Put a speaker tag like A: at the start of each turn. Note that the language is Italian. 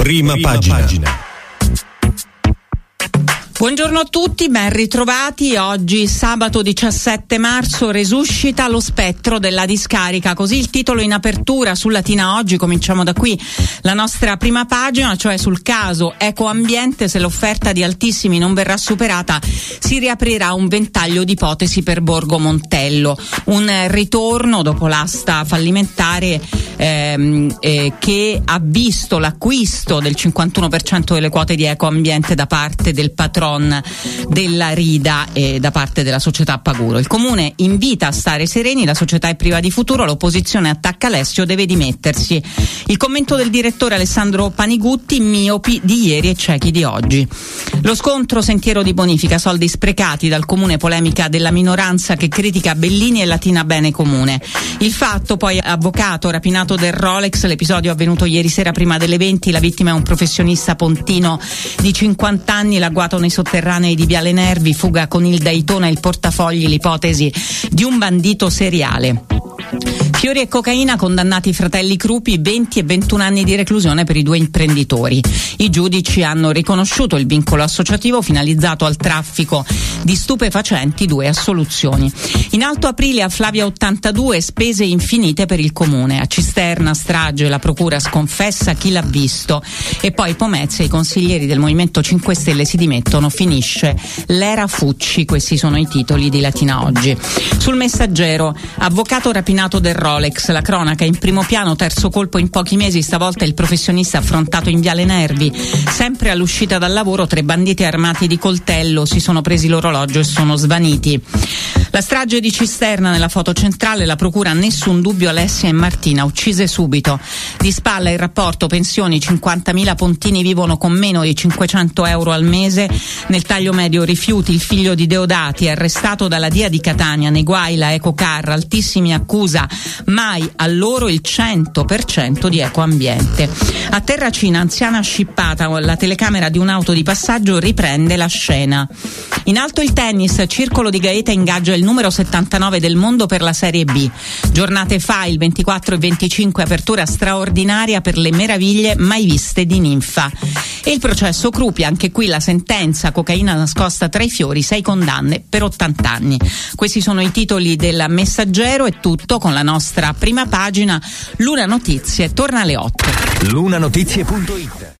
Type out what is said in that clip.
A: Prima pagina.
B: Buongiorno a tutti, ben ritrovati. Oggi sabato 17 marzo resuscita lo spettro della discarica, così il titolo in apertura su Latina Oggi. Cominciamo da qui la nostra prima pagina, cioè sul caso Ecoambiente. Se l'offerta di Altissimi non verrà superata, si riaprirà un ventaglio di ipotesi per Borgo Montello, un ritorno dopo l'asta fallimentare che ha visto l'acquisto del 51% delle quote di Ecoambiente da parte del patron della Rida e da parte della società Paguro. Il comune invita a stare sereni, la società è priva di futuro, l'opposizione attacca Alessio, deve dimettersi. Il commento del direttore Alessandro Panigutti: miopi di ieri e ciechi di oggi. Lo scontro Sentiero di Bonifica, soldi sprecati dal comune, polemica della minoranza che critica Bellini e Latina Bene Comune. Il fatto poi: avvocato rapinato del Rolex, l'episodio avvenuto ieri sera prima delle 20, la vittima è un professionista pontino di 50 anni, l'agguato nei sotterranei di Viale Nervi, fuga con il Daytona e il portafogli, l'ipotesi di un bandito seriale. Fiori e cocaina, condannati i fratelli Crupi, 20 e 21 anni di reclusione per i due imprenditori. I giudici hanno riconosciuto il vincolo associativo finalizzato al traffico di stupefacenti, 2 assoluzioni. In Alto Aprile a Flavia 82, spese infinite per il comune. A Cisterna, strage, la procura sconfessa chi l'ha visto. E poi Pomezia, i consiglieri del Movimento 5 Stelle si dimettono, finisce l'era Fucci. Questi sono i titoli di Latina Oggi. Sul Messaggero, avvocato rapinato del Rolex, la cronaca in primo piano, terzo colpo in pochi mesi, stavolta il professionista affrontato in Viale Nervi. Sempre all'uscita dal lavoro 3 banditi armati di coltello si sono presi l'orologio e sono svaniti. La strage di Cisterna nella foto centrale, la procura: nessun dubbio, Alessia e Martina uccise subito. Di spalla il rapporto pensioni, 50.000 pontini vivono con meno di 500 euro al mese. Nel taglio medio rifiuti, il figlio di Deodati arrestato dalla DIA di Catania, nei guai la Ecocar, Altissimi accusa mai a loro il 100% di Ecoambiente. A Terracina, anziana scippata, la telecamera di un'auto di passaggio riprende la scena. In alto il tennis, Circolo di Gaeta ingaggia il numero 79 del mondo per la Serie B. Giornate fa, il 24 e 25, apertura straordinaria per le meraviglie mai viste di Ninfa. E il processo Crupi, anche qui la sentenza: cocaina nascosta tra i fiori, 6 condanne per 80 anni. Questi sono i titoli del Messaggero. È tutto con la nostra prima pagina. Luna Notizie torna alle 8.
A: Lunanotizie.it